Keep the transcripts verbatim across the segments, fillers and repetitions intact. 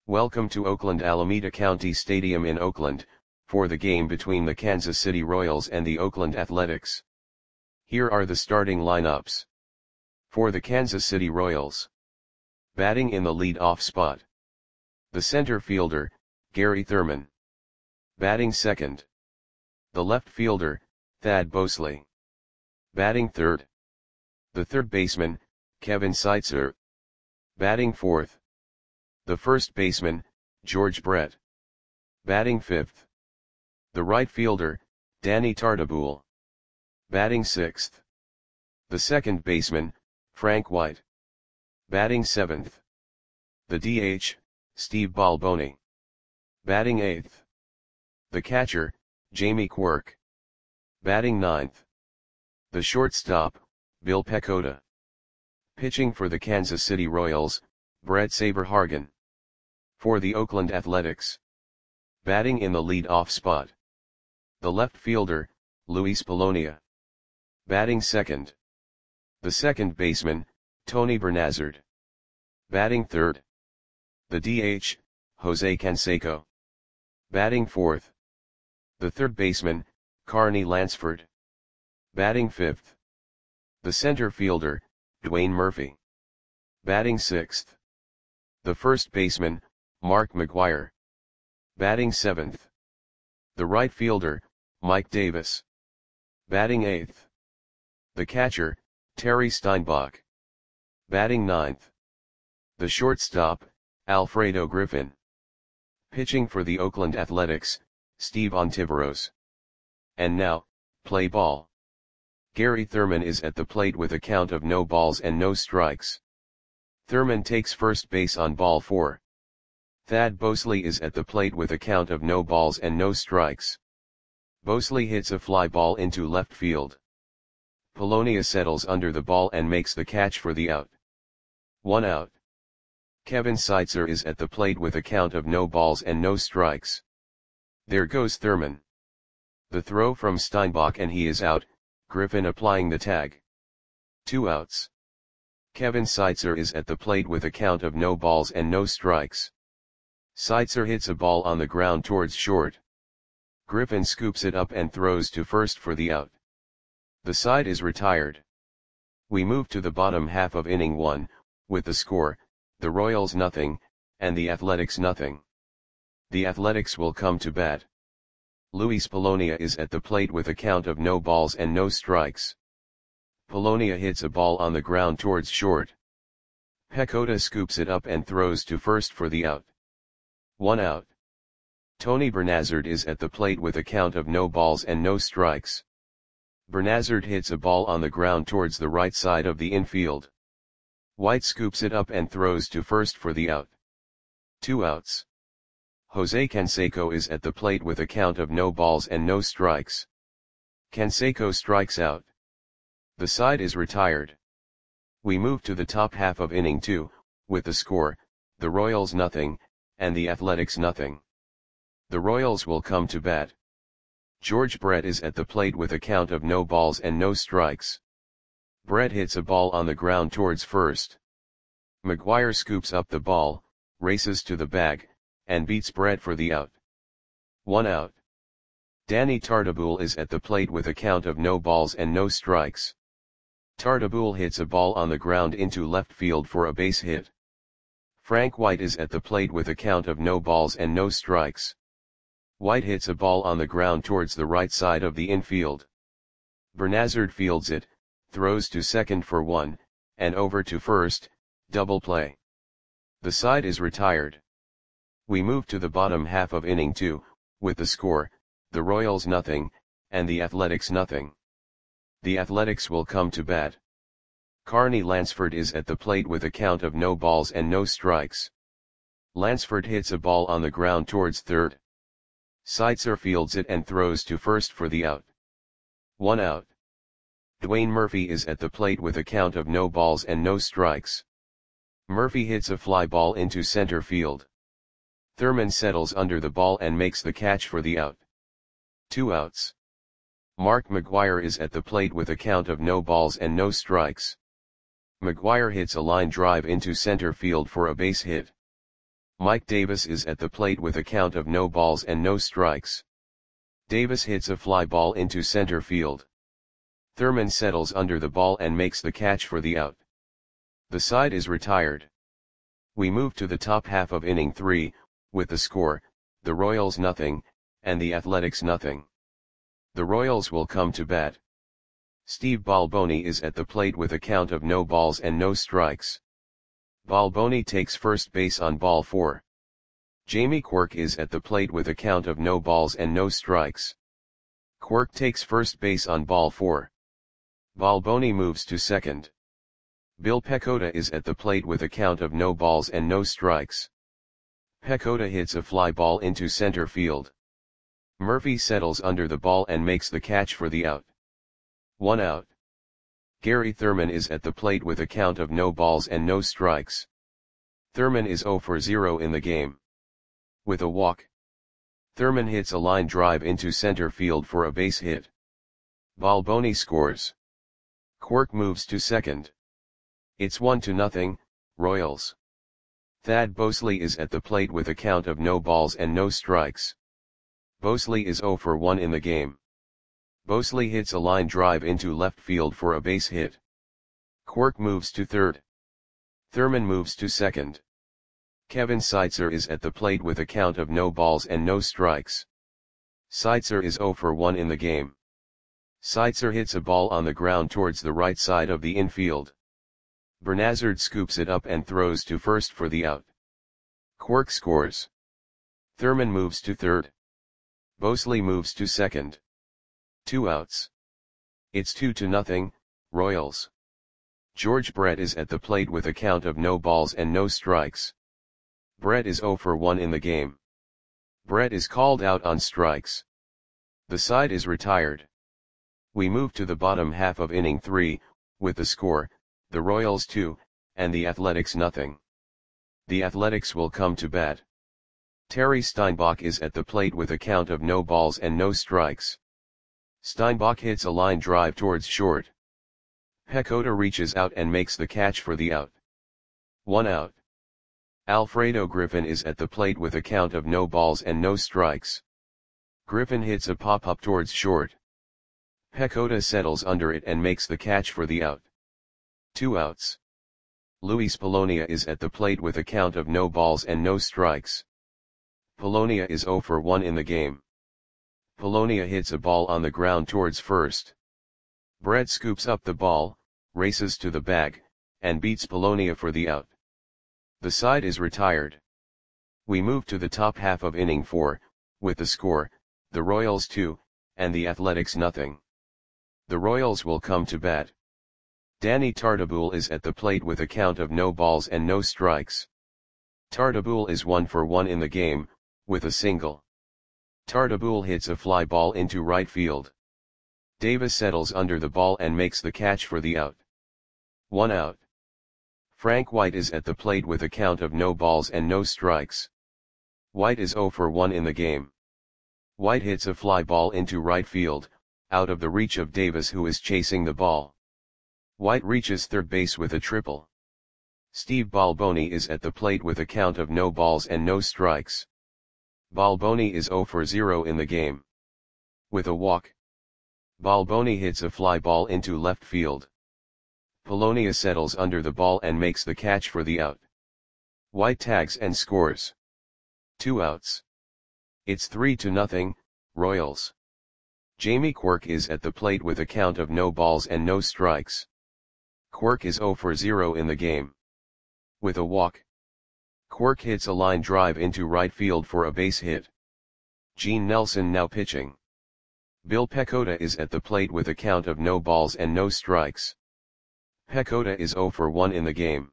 Welcome to Oakland Alameda County Stadium in Oakland, for the game between the Kansas City Royals and the Oakland Athletics. Here are the starting lineups. For the Kansas City Royals. Batting in the lead-off spot. The center fielder, Gary Thurman. Batting second. The left fielder, Thad Bosley. Batting third. The third baseman, Kevin Seitzer. Batting fourth. The first baseman, George Brett. Batting fifth. The right fielder, Danny Tartabull. Batting sixth. The second baseman, Frank White. Batting seventh. The D H, Steve Balboni. Batting eighth. The catcher, Jamie Quirk. Batting ninth. The shortstop, Bill Pecota. Pitching for the Kansas City Royals, Brett Saberhagen. For the Oakland Athletics. Batting in the lead-off spot. The left fielder, Luis Polonia. Batting second. The second baseman, Tony Bernazard. Batting third. The D H, Jose Canseco. Batting fourth. The third baseman, Carney Lansford. Batting fifth. The center fielder, Dwayne Murphy. Batting sixth. The first baseman, Mark McGwire. Batting seventh. The right fielder, Mike Davis. Batting eighth. The catcher, Terry Steinbach. Batting ninth. The shortstop, Alfredo Griffin. Pitching for the Oakland Athletics, Steve Ontiveros. And now, play ball. Gary Thurman is at the plate with a count of no balls and no strikes. Thurman takes first base on ball four. Thad Bosley is at the plate with a count of no balls and no strikes. Bosley hits a fly ball into left field. Polonia settles under the ball and makes the catch for the out. One out. Kevin Seitzer is at the plate with a count of no balls and no strikes. There goes Thurman. The throw from Steinbach and he is out, Griffin applying the tag. Two outs. Kevin Seitzer is at the plate with a count of no balls and no strikes. Seitzer hits a ball on the ground towards short. Griffin scoops it up and throws to first for the out. The side is retired. We move to the bottom half of inning one, with the score, the Royals nothing, and the Athletics nothing. The Athletics will come to bat. Luis Polonia is at the plate with a count of no balls and no strikes. Polonia hits a ball on the ground towards short. Pecota scoops it up and throws to first for the out. One out. Tony Bernazard is at the plate with a count of no balls and no strikes. Bernazard hits a ball on the ground towards the right side of the infield. White scoops it up and throws to first for the out. Two outs. Jose Canseco is at the plate with a count of no balls and no strikes. Canseco strikes out. The side is retired. We move to the top half of inning two, with the score, the Royals nothing, and the Athletics nothing. The Royals will come to bat. George Brett is at the plate with a count of no balls and no strikes. Brett hits a ball on the ground towards first. McGwire scoops up the ball, races to the bag, and beats Brett for the out. One out. Danny Tartabull is at the plate with a count of no balls and no strikes. Tartabull hits a ball on the ground into left field for a base hit. Frank White is at the plate with a count of no balls and no strikes. White hits a ball on the ground towards the right side of the infield. Bernazard fields it, throws to second for one, and over to first, double play. The side is retired. We move to the bottom half of inning two, with the score, the Royals nothing, and the Athletics nothing. The Athletics will come to bat. Carney Lansford is at the plate with a count of no balls and no strikes. Lansford hits a ball on the ground towards third. Seitzer fields it and throws to first for the out. One out. Dwayne Murphy is at the plate with a count of no balls and no strikes. Murphy hits a fly ball into center field. Thurman settles under the ball and makes the catch for the out. Two outs. Mark McGwire is at the plate with a count of no balls and no strikes. McGwire hits a line drive into center field for a base hit. Mike Davis is at the plate with a count of no balls and no strikes. Davis hits a fly ball into center field. Thurman settles under the ball and makes the catch for the out. The side is retired. We move to the top half of inning three, with the score, the Royals nothing, and the Athletics nothing. The Royals will come to bat. Steve Balboni is at the plate with a count of no balls and no strikes. Balboni takes first base on ball four. Jamie Quirk is at the plate with a count of no balls and no strikes. Quirk takes first base on ball four. Balboni moves to second. Bill Pecota is at the plate with a count of no balls and no strikes. Pecota hits a fly ball into center field. Murphy settles under the ball and makes the catch for the out. One out. Gary Thurman is at the plate with a count of no balls and no strikes. Thurman is zero for zero in the game. With a walk. Thurman hits a line drive into center field for a base hit. Balboni scores. Quirk moves to second. It's one to nothing, Royals. Thad Bosley is at the plate with a count of no balls and no strikes. Bosley is zero for one in the game. Bosley hits a line drive into left field for a base hit. Quirk moves to third. Thurman moves to second. Kevin Seitzer is at the plate with a count of no balls and no strikes. Seitzer is zero for one in the game. Seitzer hits a ball on the ground towards the right side of the infield. Bernazard scoops it up and throws to first for the out. Quirk scores. Thurman moves to third. Bosley moves to second. Two outs. It's two to nothing, Royals. George Brett is at the plate with a count of no balls and no strikes. Brett is zero for one in the game. Brett is called out on strikes. The side is retired. We move to the bottom half of inning three, with the score, the Royals two, and the Athletics nothing. The Athletics will come to bat. Terry Steinbach is at the plate with a count of no balls and no strikes. Steinbach hits a line drive towards short. Pecota reaches out and makes the catch for the out. One out. Alfredo Griffin is at the plate with a count of no balls and no strikes. Griffin hits a pop-up towards short. Pecota settles under it and makes the catch for the out. Two outs. Luis Polonia is at the plate with a count of no balls and no strikes. Polonia is zero for one in the game. Polonia hits a ball on the ground towards first. Brett scoops up the ball, races to the bag, and beats Polonia for the out. The side is retired. We move to the top half of inning four, with the score, the Royals two, and the Athletics nothing. The Royals will come to bat. Danny Tartabull is at the plate with a count of no balls and no strikes. Tartabull is one for one in the game, with a single. Tartabull hits a fly ball into right field. Davis settles under the ball and makes the catch for the out. One out. Frank White is at the plate with a count of no balls and no strikes. White is zero for one in the game. White hits a fly ball into right field, out of the reach of Davis who is chasing the ball. White reaches third base with a triple. Steve Balboni is at the plate with a count of no balls and no strikes. Balboni is zero for zero in the game. With a walk. Balboni hits a fly ball into left field. Polonia settles under the ball and makes the catch for the out. White tags and scores. Two outs. It's three to nothing, Royals. Jamie Quirk is at the plate with a count of no balls and no strikes. Quirk is zero for zero in the game. With a walk. Quirk hits a line drive into right field for a base hit. Gene Nelson now pitching. Bill Pecota is at the plate with a count of no balls and no strikes. Pecota is zero for one in the game.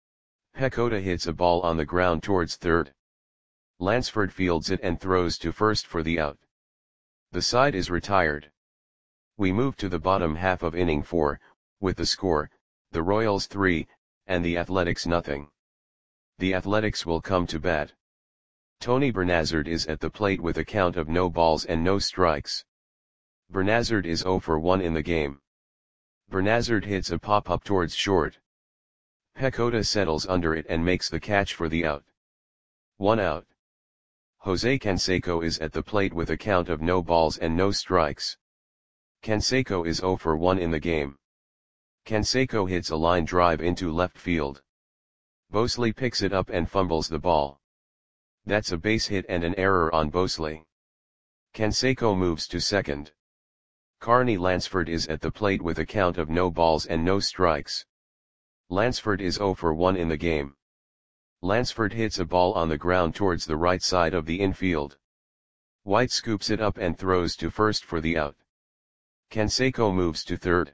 Pecota hits a ball on the ground towards third. Lansford fields it and throws to first for the out. The side is retired. We move to the bottom half of inning four, with the score, the Royals three, and the Athletics nothing. The Athletics will come to bat. Tony Bernazard is at the plate with a count of no balls and no strikes. Bernazard is zero for one in the game. Bernazard hits a pop-up towards short. Pecota settles under it and makes the catch for the out. One out. Jose Canseco is at the plate with a count of no balls and no strikes. Canseco is zero for one in the game. Canseco hits a line drive into left field. Bosley picks it up and fumbles the ball. That's a base hit and an error on Bosley. Canseco moves to second. Carney Lansford is at the plate with a count of no balls and no strikes. Lansford is zero for one in the game. Lansford hits a ball on the ground towards the right side of the infield. White scoops it up and throws to first for the out. Canseco moves to third.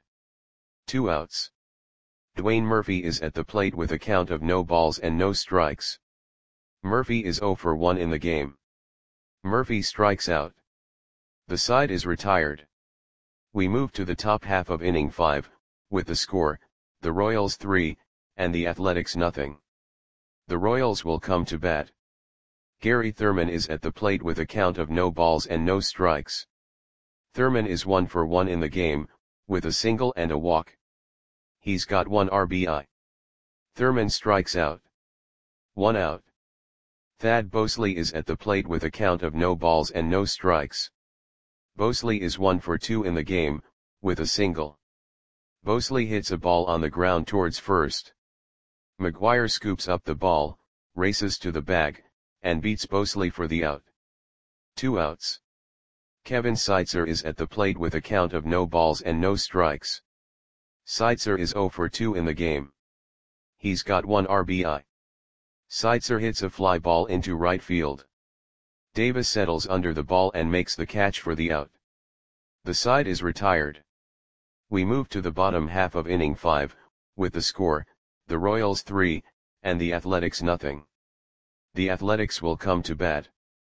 Two outs. Dwayne Murphy is at the plate with a count of no balls and no strikes. Murphy is zero for one in the game. Murphy strikes out. The side is retired. We move to the top half of inning five, with the score, the Royals three, and the Athletics nothing. The Royals will come to bat. Gary Thurman is at the plate with a count of no balls and no strikes. Thurman is one for one in the game, with a single and a walk. He's got one R B I. Thurman strikes out. One out. Thad Bosley is at the plate with a count of no balls and no strikes. Bosley is one for two in the game, with a single. Bosley hits a ball on the ground towards first. McGuire scoops up the ball, races to the bag, and beats Bosley for the out. Two outs. Kevin Seitzer is at the plate with a count of no balls and no strikes. Seitzer is zero for two in the game. He's got one R B I. Seitzer hits a fly ball into right field. Davis settles under the ball and makes the catch for the out. The side is retired. We move to the bottom half of inning five, with the score, the Royals three, and the Athletics nothing. The Athletics will come to bat.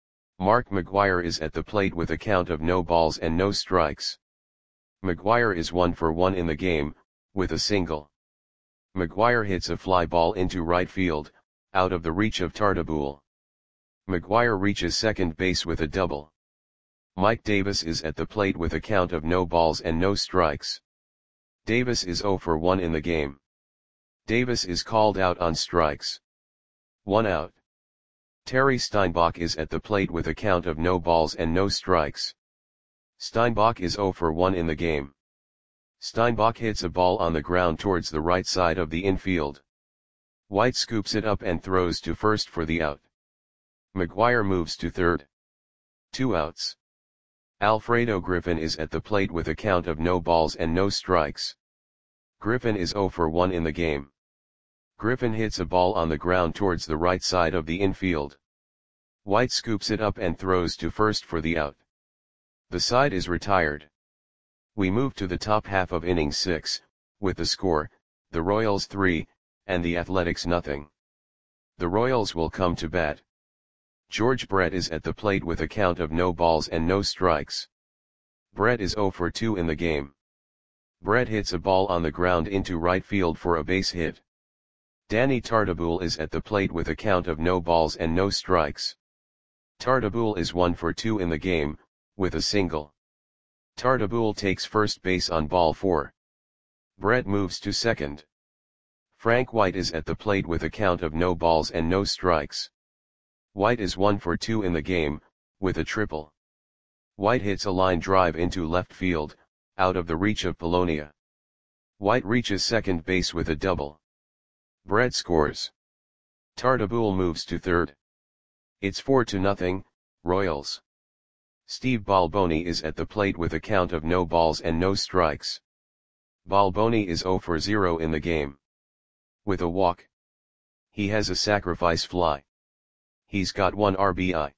Mark McGuire is at the plate with a count of no balls and no strikes. McGuire is one for one in the game, with a single. McGuire hits a fly ball into right field, out of the reach of Tartabull. McGuire reaches second base with a double. Mike Davis is at the plate with a count of no balls and no strikes. Davis is zero for one in the game. Davis is called out on strikes. One out. Terry Steinbach is at the plate with a count of no balls and no strikes. Steinbach is zero for one in the game. Steinbach hits a ball on the ground towards the right side of the infield. White scoops it up and throws to first for the out. McGuire moves to third. Two outs. Alfredo Griffin is at the plate with a count of no balls and no strikes. Griffin is zero for one in the game. Griffin hits a ball on the ground towards the right side of the infield. White scoops it up and throws to first for the out. The side is retired. We move to the top half of inning six, with the score, the Royals three, and the Athletics nothing. The Royals will come to bat. George Brett is at the plate with a count of no balls and no strikes. Brett is zero for two in the game. Brett hits a ball on the ground into right field for a base hit. Danny Tartabull is at the plate with a count of no balls and no strikes. Tartabull is one for two in the game, with a single. Tartabull takes first base on ball four. Brett moves to second. Frank White is at the plate with a count of no balls and no strikes. White is one for two in the game, with a triple. White hits a line drive into left field, out of the reach of Polonia. White reaches second base with a double. Brett scores. Tartabull moves to third. It's four to nothing, Royals. Steve Balboni is at the plate with a count of no balls and no strikes. Balboni is zero for zero in the game. With a walk. He has a sacrifice fly. He's got one R B I.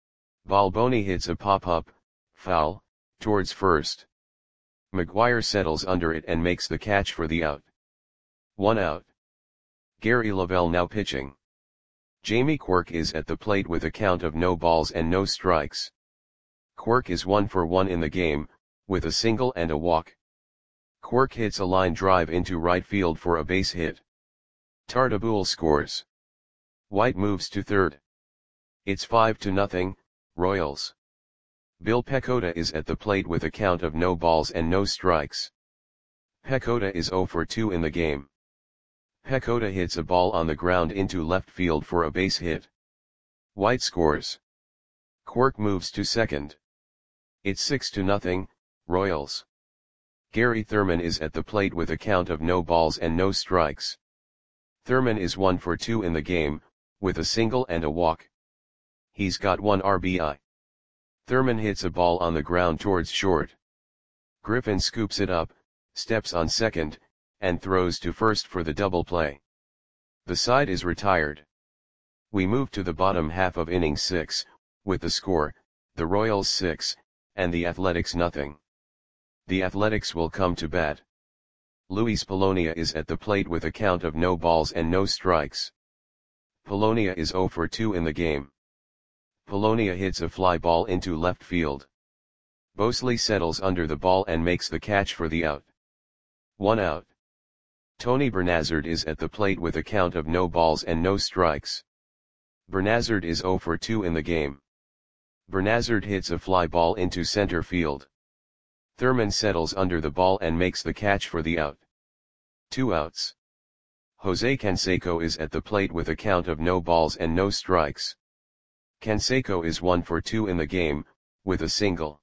Balboni hits a pop-up, foul, towards first. McGuire settles under it and makes the catch for the out. One out. Gary Lavelle now pitching. Jamie Quirk is at the plate with a count of no balls and no strikes. Quirk is one for one in the game, with a single and a walk. Quirk hits a line drive into right field for a base hit. Tartabull scores. White moves to third. It's five to nothing, Royals. Bill Pecota is at the plate with a count of no balls and no strikes. Pecota is zero for two in the game. Pecota hits a ball on the ground into left field for a base hit. White scores. Quirk moves to second. It's six to nothing, Royals. Gary Thurman is at the plate with a count of no balls and no strikes. Thurman is one for two in the game, with a single and a walk. He's got one R B I. Thurman hits a ball on the ground towards short. Griffin scoops it up, steps on second, and throws to first for the double play. The side is retired. We move to the bottom half of inning six, with the score, the Royals six, and the Athletics nothing. The Athletics will come to bat. Luis Polonia is at the plate with a count of no balls and no strikes. Polonia is zero for two in the game. Polonia hits a fly ball into left field. Bosley settles under the ball and makes the catch for the out. One out. Tony Bernazard is at the plate with a count of no balls and no strikes. Bernazard is zero for two in the game. Bernazard hits a fly ball into center field. Thurman settles under the ball and makes the catch for the out. Two outs. Jose Canseco is at the plate with a count of no balls and no strikes. Canseco is one for two in the game, with a single.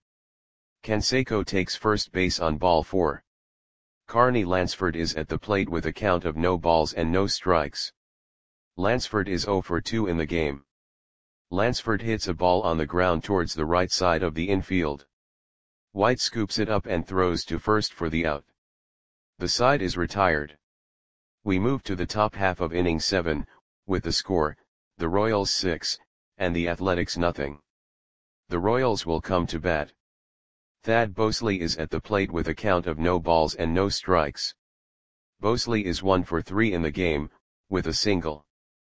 Canseco takes first base on ball four. Carney Lansford is at the plate with a count of no balls and no strikes. Lansford is zero for two in the game. Lansford hits a ball on the ground towards the right side of the infield. White scoops it up and throws to first for the out. The side is retired. We move to the top half of inning seven, with the score, the Royals six, and the Athletics nothing. The Royals will come to bat. Thad Bosley is at the plate with a count of no balls and no strikes. Bosley is one for three in the game, with a single.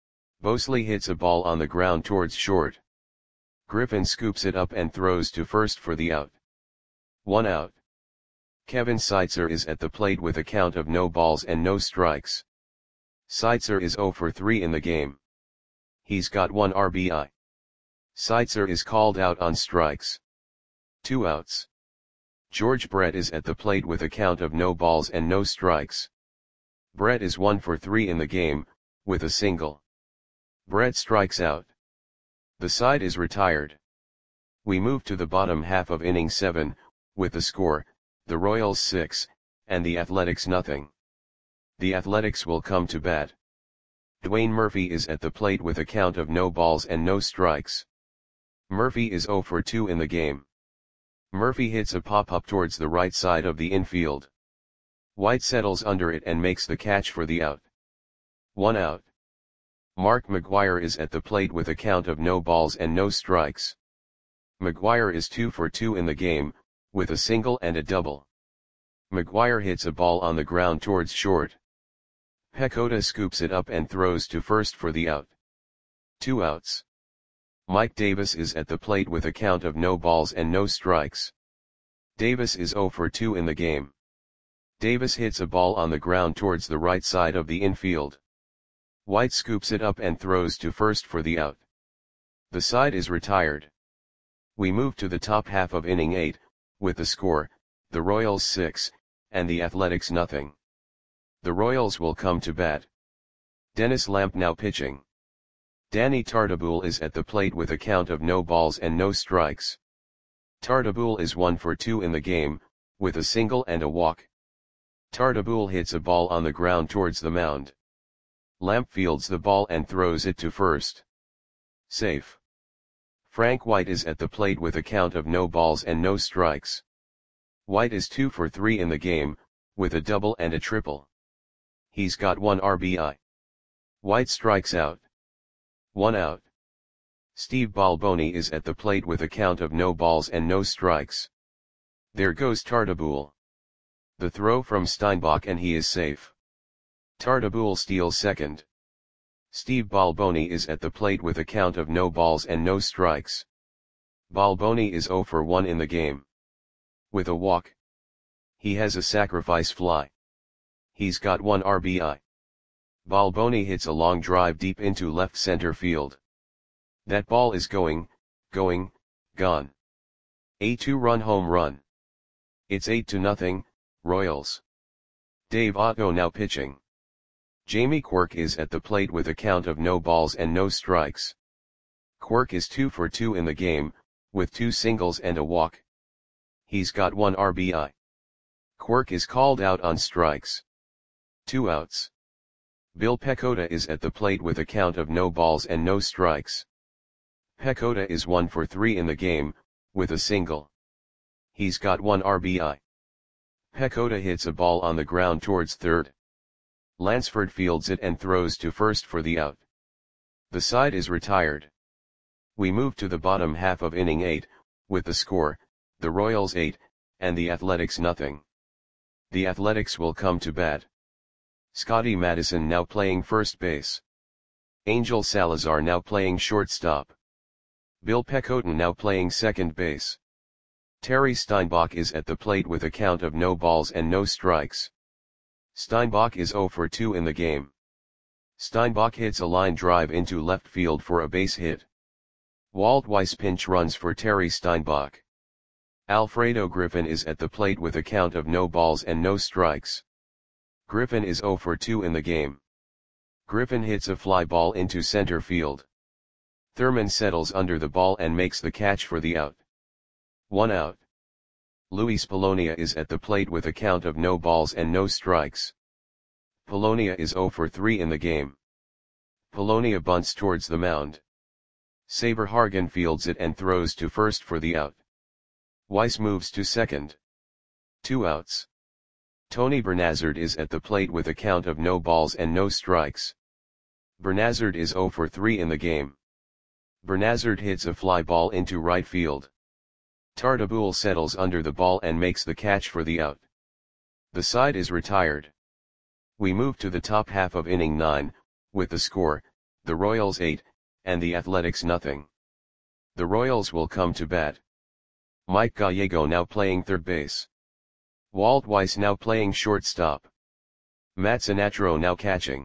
Bosley hits a ball on the ground towards short. Griffin scoops it up and throws to first for the out. One out. Kevin Seitzer is at the plate with a count of no balls and no strikes. Seitzer is zero for three in the game. He's got one R B I. Seitzer is called out on strikes. Two outs. George Brett is at the plate with a count of no balls and no strikes. Brett is one for three in the game, with a single. Brett strikes out. The side is retired. We move to the bottom half of inning seven, with the score, the Royals six, and the Athletics nothing. The Athletics will come to bat. Dwayne Murphy is at the plate with a count of no balls and no strikes. Murphy is zero for two in the game. Murphy hits a pop-up towards the right side of the infield. White settles under it and makes the catch for the out. One out. Mark McGwire is at the plate with a count of no balls and no strikes. McGwire is two for two in the game, with a single and a double. McGwire hits a ball on the ground towards short. Pecota scoops it up and throws to first for the out. Two outs. Mike Davis is at the plate with a count of no balls and no strikes. Davis is zero for two in the game. Davis hits a ball on the ground towards the right side of the infield. White scoops it up and throws to first for the out. The side is retired. We move to the top half of inning eight, with the score, the Royals six, and the Athletics nothing. The Royals will come to bat. Dennis Lamp now pitching. Danny Tartabull is at the plate with a count of no balls and no strikes. Tartabull is one for two in the game, with a single and a walk. Tartabull hits a ball on the ground towards the mound. Lamp fields the ball and throws it to first. Safe. Frank White is at the plate with a count of no balls and no strikes. White is two for three in the game, with a double and a triple. He's got one R B I. White strikes out. One out. Steve Balboni is at the plate with a count of no balls and no strikes. There goes Tartabull. The throw from Steinbach and he is safe. Tartabull steals second. Steve Balboni is at the plate with a count of no balls and no strikes. Balboni is zero for one in the game. With a walk. He has a sacrifice fly. He's got one R B I. Balboni hits a long drive deep into left center field. That ball is going, going, gone. A two-run home run. It's eight to nothing, Royals. Dave Otto now pitching. Jamie Quirk is at the plate with a count of no balls and no strikes. Quirk is two for two in the game, with two singles and a walk. He's got one R B I. Quirk is called out on strikes. Two outs. Bill Pecota is at the plate with a count of no balls and no strikes. Pecota is one for three in the game, with a single. He's got one R B I. Pecota hits a ball on the ground towards third. Lansford fields it and throws to first for the out. The side is retired. We move to the bottom half of inning eight, with the score, the Royals eight, and the Athletics nothing. The Athletics will come to bat. Scotty Madison now playing first base. Angel Salazar now playing shortstop. Bill Pecota now playing second base. Terry Steinbach is at the plate with a count of no balls and no strikes. Steinbach is zero for two in the game. Steinbach hits a line drive into left field for a base hit. Walt Weiss pinch runs for Terry Steinbach. Alfredo Griffin is at the plate with a count of no balls and no strikes. Griffin is zero for two in the game. Griffin hits a fly ball into center field. Thurman settles under the ball and makes the catch for the out. One out. Luis Polonia is at the plate with a count of no balls and no strikes. Polonia is zero for three in the game. Polonia bunts towards the mound. Saber Hargan fields it and throws to first for the out. Weiss moves to second. Two outs. Tony Bernazard is at the plate with a count of no balls and no strikes. Bernazard is zero for three in the game. Bernazard hits a fly ball into right field. Tartabull settles under the ball and makes the catch for the out. The side is retired. We move to the top half of inning nine, with the score, the Royals eight, and the Athletics nothing. The Royals will come to bat. Mike Gallego now playing third base. Walt Weiss now playing shortstop. Matt Sinatro now catching.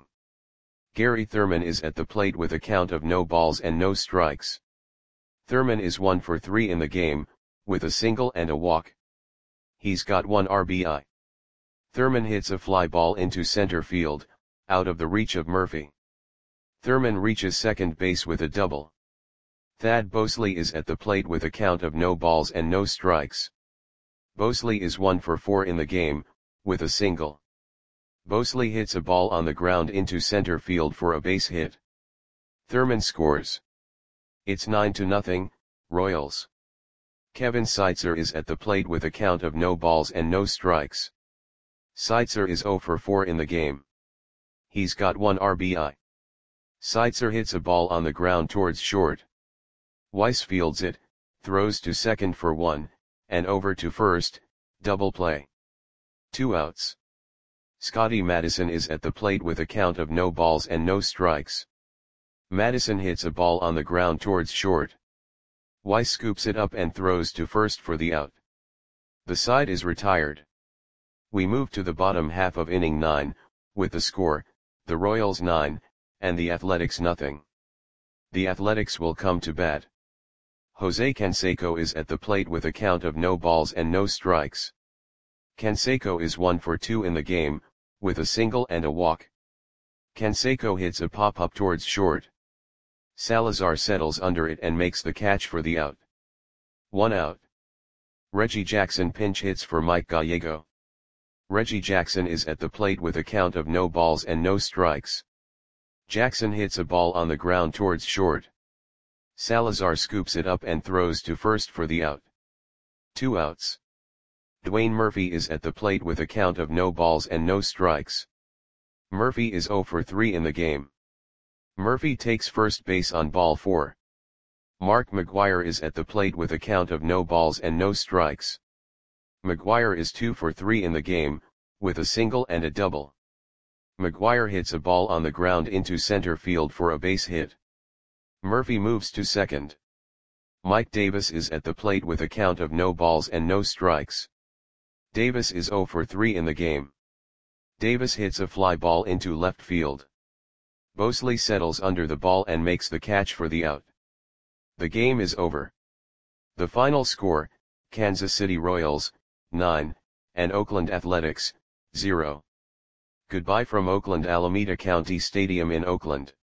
Gary Thurman is at the plate with a count of no balls and no strikes. Thurman is one for three in the game, with a single and a walk. He's got one R B I. Thurman hits a fly ball into center field, out of the reach of Murphy. Thurman reaches second base with a double. Thad Bosley is at the plate with a count of no balls and no strikes. Bosley is one for four in the game, with a single. Bosley hits a ball on the ground into center field for a base hit. Thurman scores. It's nine to nothing, Royals. Kevin Seitzer is at the plate with a count of no balls and no strikes. Seitzer is zero for four in the game. He's got one R B I. Seitzer hits a ball on the ground towards short. Weiss fields it, throws to second for one, and over to first, double play. Two outs. Scotty Madison is at the plate with a count of no balls and no strikes. Madison hits a ball on the ground towards short. Weiss scoops it up and throws to first for the out. The side is retired. We move to the bottom half of inning nine, with the score, the Royals nine, and the Athletics nothing. The Athletics will come to bat. Jose Canseco is at the plate with a count of no balls and no strikes. Canseco is one for two in the game, with a single and a walk. Canseco hits a pop-up towards short. Salazar settles under it and makes the catch for the out. One out. Reggie Jackson pinch hits for Mike Gallego. Reggie Jackson is at the plate with a count of no balls and no strikes. Jackson hits a ball on the ground towards short. Salazar scoops it up and throws to first for the out. Two outs. Dwayne Murphy is at the plate with a count of no balls and no strikes. Murphy is zero for three in the game. Murphy takes first base on ball four. Mark McGwire is at the plate with a count of no balls and no strikes. McGwire is two for three in the game, with a single and a double. McGwire hits a ball on the ground into center field for a base hit. Murphy moves to second. Mike Davis is at the plate with a count of no balls and no strikes. Davis is zero for three in the game. Davis hits a fly ball into left field. Bosley settles under the ball and makes the catch for the out. The game is over. The final score, Kansas City Royals, nine, and Oakland Athletics, zero. Goodbye from Oakland Alameda County Stadium in Oakland.